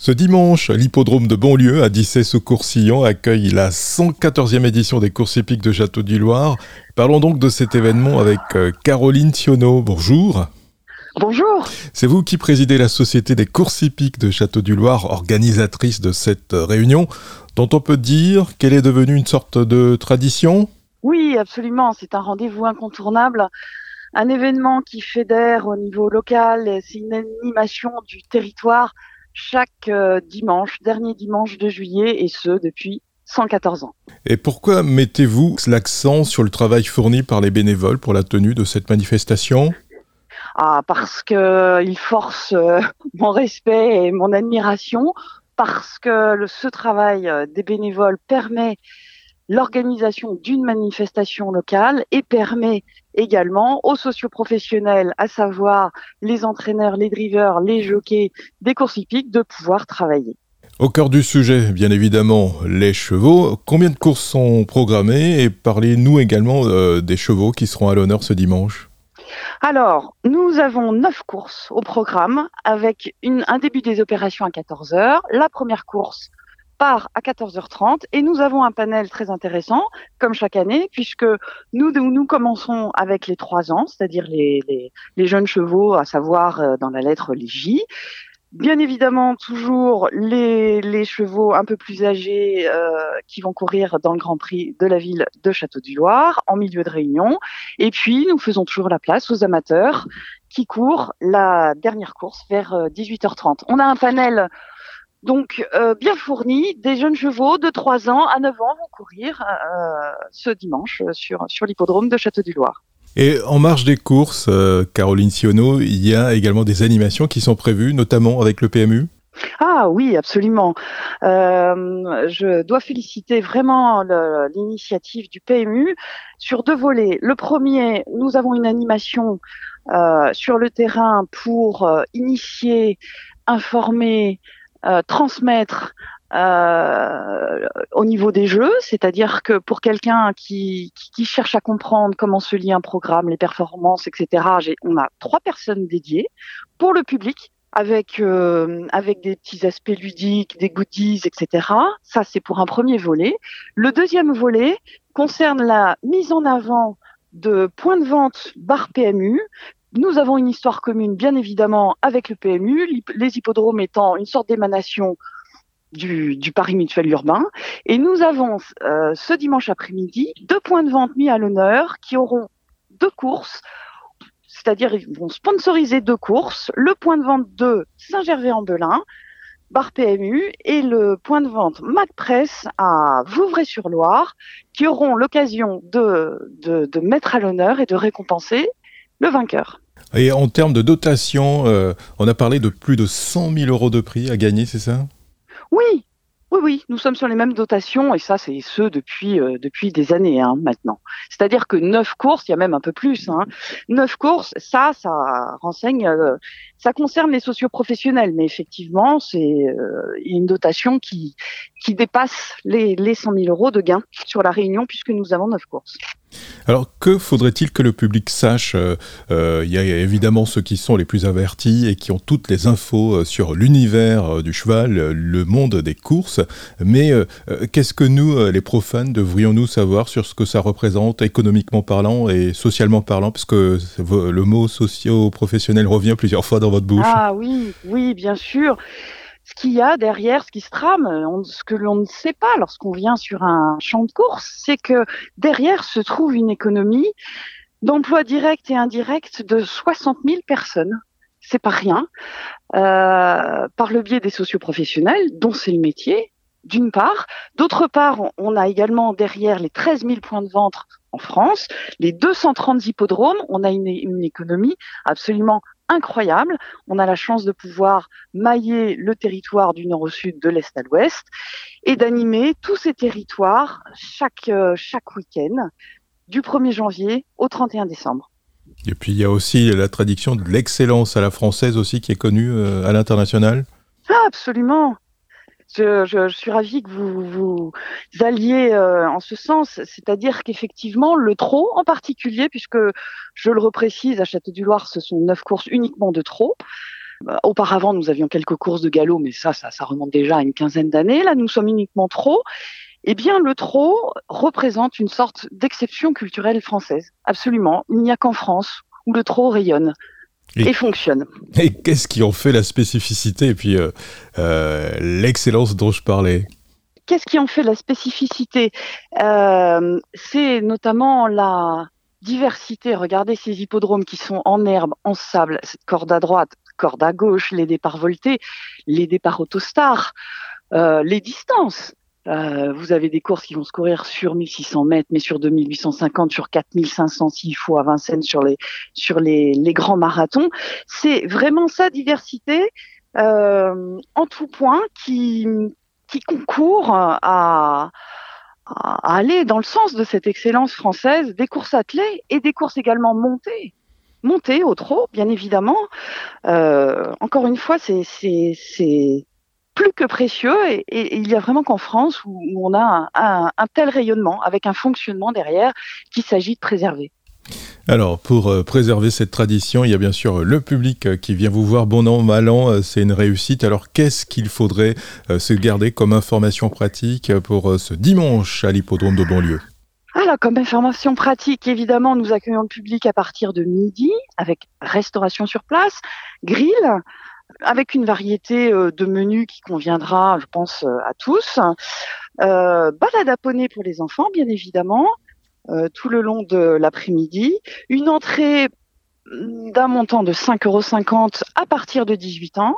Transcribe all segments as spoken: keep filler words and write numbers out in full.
Ce dimanche, l'hippodrome de Bonlieu à Dissay-sous-Courcillon accueille la cent quatorzième édition des courses hippiques de Château-du-Loir. Parlons donc de cet événement avec euh, Caroline Thionneau. Bonjour. Bonjour. C'est vous qui présidez la Société des courses hippiques de Château-du-Loir, organisatrice de cette réunion, dont on peut dire qu'elle est devenue une sorte de tradition. Oui, absolument. C'est un rendez-vous incontournable. Un événement qui fédère au niveau local. C'est une animation du territoire chaque euh, dimanche, dernier dimanche de juillet, et ce, depuis cent quatorze ans. Et pourquoi mettez-vous l'accent sur le travail fourni par les bénévoles pour la tenue de cette manifestation ? Ah, parce qu'il force euh, mon respect et mon admiration, parce que le, ce travail euh, des bénévoles permet l'organisation d'une manifestation locale et permet également aux socioprofessionnels, à savoir les entraîneurs, les drivers, les jockeys des courses hippiques, de pouvoir travailler. Au cœur du sujet, bien évidemment, les chevaux. Combien de courses sont programmées et parlez-nous également euh, des chevaux qui seront à l'honneur ce dimanche ? Alors, nous avons neuf courses au programme avec une, un début des opérations à quatorze heures. La première course part à quatorze heures trente et nous avons un panel très intéressant, comme chaque année, puisque nous, nous commençons avec les trois ans, c'est-à-dire les, les, les jeunes chevaux, à savoir euh, dans la lettre les J. Bien évidemment, toujours les, les chevaux un peu plus âgés euh, qui vont courir dans le Grand Prix de la ville de Château-du-Loir, en milieu de réunion. Et puis, nous faisons toujours la place aux amateurs qui courent la dernière course vers dix-huit heures trente. On a un panel donc euh, bien fourni. Des jeunes chevaux de trois ans à neuf ans vont courir euh, ce dimanche sur, sur l'hippodrome de Château-du-Loir. Et en marge des courses, euh, Caroline Thionneau, il y a également des animations qui sont prévues, notamment avec le P M U ? Ah oui, absolument. Euh, je dois féliciter vraiment le, l'initiative du P M U sur deux volets. Le premier, nous avons une animation euh, sur le terrain pour euh, initier, informer, euh, transmettre Euh, au niveau des jeux, c'est-à-dire que pour quelqu'un qui, qui, qui cherche à comprendre comment se lie un programme, les performances, et cetera, j'ai, on a trois personnes dédiées pour le public, avec euh, avec des petits aspects ludiques, des goodies, et cetera. Ça, c'est pour un premier volet. Le deuxième volet concerne la mise en avant de points de vente bar P M U. Nous avons une histoire commune, bien évidemment, avec le P M U, les hippodromes étant une sorte d'émanation Du, du Paris Mutuel Urbain. Et nous avons euh, ce dimanche après-midi deux points de vente mis à l'honneur qui auront deux courses, c'est-à-dire ils vont sponsoriser deux courses, le point de vente de Saint-Gervais-en-Belin, bar P M U, et le point de vente Macpress à Vouvray-sur-Loire, qui auront l'occasion de, de, de mettre à l'honneur et de récompenser le vainqueur. Et en termes de dotation, euh, on a parlé de plus de cent mille euros de prix à gagner, c'est ça ? Oui, oui, oui, nous sommes sur les mêmes dotations et ça, c'est ce depuis euh, depuis des années hein, maintenant. C'est-à-dire que neuf courses, il y a même un peu plus. Hein. Neuf courses, ça, ça renseigne, euh, ça concerne les socioprofessionnels, mais effectivement, c'est euh, une dotation qui qui dépasse les les cent mille euros de gains sur la Réunion puisque nous avons neuf courses. Alors, que faudrait-il que le public sache ? euh, euh, Il y a évidemment ceux qui sont les plus avertis et qui ont toutes les infos sur l'univers du cheval, le monde des courses. Mais euh, qu'est-ce que nous, les profanes, devrions-nous savoir sur ce que ça représente économiquement parlant et socialement parlant ? Parce que le mot socio-professionnel revient plusieurs fois dans votre bouche. Ah oui, oui, bien sûr. Ce qu'il y a derrière, ce qui se trame, on, ce que l'on ne sait pas lorsqu'on vient sur un champ de course, c'est que derrière se trouve une économie d'emplois directs et indirects de soixante mille personnes. C'est pas rien. Euh, par le biais des socioprofessionnels, dont c'est le métier, d'une part. D'autre part, on a également derrière les treize mille points de vente en France, les deux cent trente hippodromes, on a une, une économie absolument incroyable. On a la chance de pouvoir mailler le territoire du nord au sud, de l'est à l'ouest, et d'animer tous ces territoires chaque, euh, chaque week-end, du premier janvier au trente et un décembre. Et puis il y a aussi la tradition de l'excellence à la française aussi qui est connue euh, à l'international. Ah, absolument. Je, je, je suis ravie que vous vous alliez euh, en ce sens, c'est-à-dire qu'effectivement le trot en particulier, puisque je le reprécise, à Château-du-Loir, ce sont neuf courses uniquement de trot. Auparavant, nous avions quelques courses de galop, mais ça, ça, ça remonte déjà à une quinzaine d'années. Là, nous sommes uniquement trot. Eh bien, le trot représente une sorte d'exception culturelle française. Absolument. Il n'y a qu'en France où le trot rayonne et, et fonctionne. Et qu'est-ce qui en fait la spécificité et puis euh, euh, l'excellence dont je parlais ? Qu'est-ce qui en fait la spécificité ? euh, C'est notamment la diversité. Regardez ces hippodromes qui sont en herbe, en sable, cette corde à droite, corde à gauche, les départs voltés, les départs autostars, euh, les distances. Euh, vous avez des courses qui vont se courir sur mille six cents mètres, mais sur deux mille huit cent cinquante, sur quatre mille cinq cents s'il faut à Vincennes, sur les sur les, les grands marathons. C'est vraiment sa diversité euh, en tout point qui qui concourt à, à aller dans le sens de cette excellence française des courses attelées et des courses également montées. Montées au trot, bien évidemment. Euh, encore une fois, c'est, c'est, c'est plus que précieux et, et, et il y a vraiment qu'en France où, où on a un, un, un tel rayonnement avec un fonctionnement derrière qu'il s'agit de préserver. Alors, pour euh, préserver cette tradition, il y a bien sûr le public euh, qui vient vous voir bon an, mal an, euh, c'est une réussite. Alors, qu'est-ce qu'il faudrait euh, se garder comme information pratique pour euh, ce dimanche à l'hippodrome de Bonlieu ? Alors, comme information pratique, évidemment, nous accueillons le public à partir de midi avec restauration sur place, grill, avec une variété euh, de menus qui conviendra, je pense, euh, à tous. Euh, balade à poney pour les enfants, bien évidemment. Euh, tout le long de l'après-midi, une entrée d'un montant de cinq euros cinquante à partir de dix-huit ans,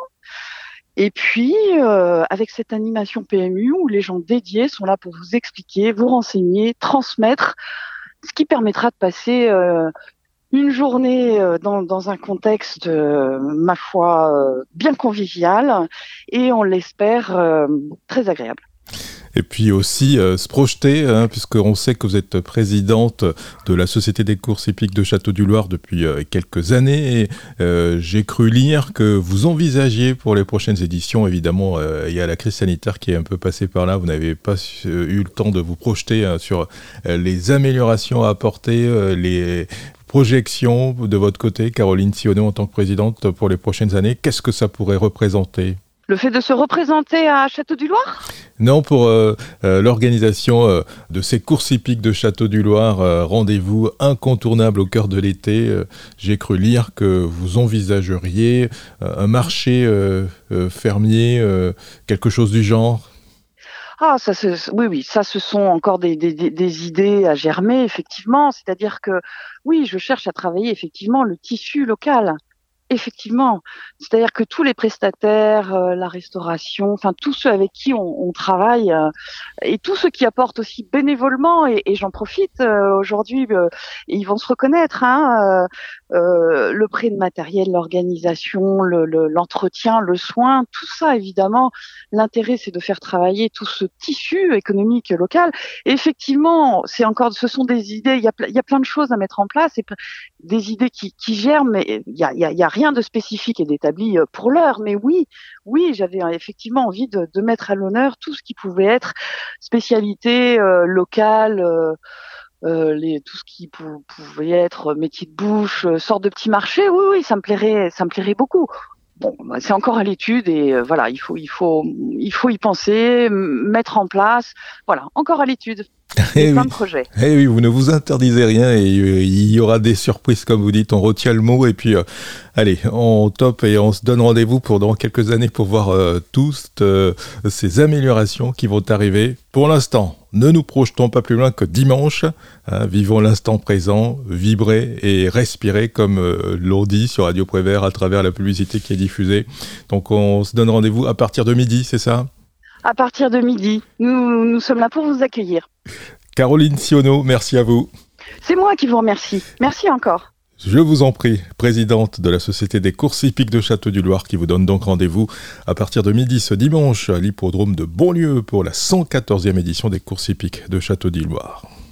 et puis euh, avec cette animation P M U où les gens dédiés sont là pour vous expliquer, vous renseigner, transmettre, ce qui permettra de passer euh, une journée euh, dans, dans un contexte, euh, ma foi, euh, bien convivial, et on l'espère euh, très agréable. Et puis aussi euh, se projeter, hein, puisqu'on sait que vous êtes présidente de la Société des courses hippiques de Château-du-Loir depuis euh, quelques années. Et euh, j'ai cru lire que vous envisagiez pour les prochaines éditions, évidemment, euh, il y a la crise sanitaire qui est un peu passée par là. Vous n'avez pas euh, eu le temps de vous projeter hein, sur euh, les améliorations à apporter, euh, les projections de votre côté, Caroline Sionneau, en tant que présidente pour les prochaines années. Qu'est-ce que ça pourrait représenter ? Le fait de se représenter à Château-du-Loir ? Non, pour euh, euh, l'organisation euh, de ces courses hippiques de Château-du-Loir, euh, rendez-vous incontournable au cœur de l'été. Euh, j'ai cru lire que vous envisageriez euh, un marché euh, euh, fermier, euh, quelque chose du genre. Ah, ça, c'est, oui, oui, ça, ce sont encore des, des, des idées à germer, effectivement. C'est-à-dire que, oui, je cherche à travailler effectivement le tissu local. Effectivement, c'est-à-dire que tous les prestataires, euh, la restauration, enfin tous ceux avec qui on, on travaille euh, et tous ceux qui apportent aussi bénévolement, et, et j'en profite euh, aujourd'hui, euh, et ils vont se reconnaître, hein, euh, euh, le prêt de matériel, l'organisation, le, le, l'entretien, le soin, tout ça évidemment. L'intérêt, c'est de faire travailler tout ce tissu économique local. Et effectivement, c'est encore, ce sont des idées. Il y a, il y a plein de choses à mettre en place et des idées qui, qui germent. Mais il y a, il y a, il y a rien de spécifique et d'établi pour l'heure, mais oui, oui, j'avais effectivement envie de, de mettre à l'honneur tout ce qui pouvait être spécialité euh, locale, euh, euh, les, tout ce qui pou- pouvait être métier de bouche, euh, sorte de petit marché. Oui, oui, ça me plairait, ça me plairait beaucoup. Bon, c'est encore à l'étude et euh, voilà, il faut, il faut, il faut y penser, m- mettre en place. Voilà, encore à l'étude. Et plein oui. de projets. Eh oui, vous ne vous interdisez rien et euh, il y aura des surprises comme vous dites, on retient le mot et puis euh, allez, on top et on se donne rendez-vous pour dans quelques années pour voir euh, tous euh, ces améliorations qui vont arriver. Pour l'instant, ne nous projetons pas plus loin que dimanche, hein, vivons l'instant présent, vibrer et respirer comme euh, l'on dit sur Radio Prévert à travers la publicité qui est diffusée. Donc on se donne rendez-vous à partir de midi, c'est ça ? À partir de midi, nous, nous sommes là pour vous accueillir. Caroline Sionneau, merci à vous. C'est moi qui vous remercie. Merci encore. Je vous en prie, présidente de la Société des courses hippiques de Château-du-Loir qui vous donne donc rendez-vous à partir de midi ce dimanche à l'hippodrome de Bonlieu pour la cent quatorzième édition des courses hippiques de Château-du-Loir.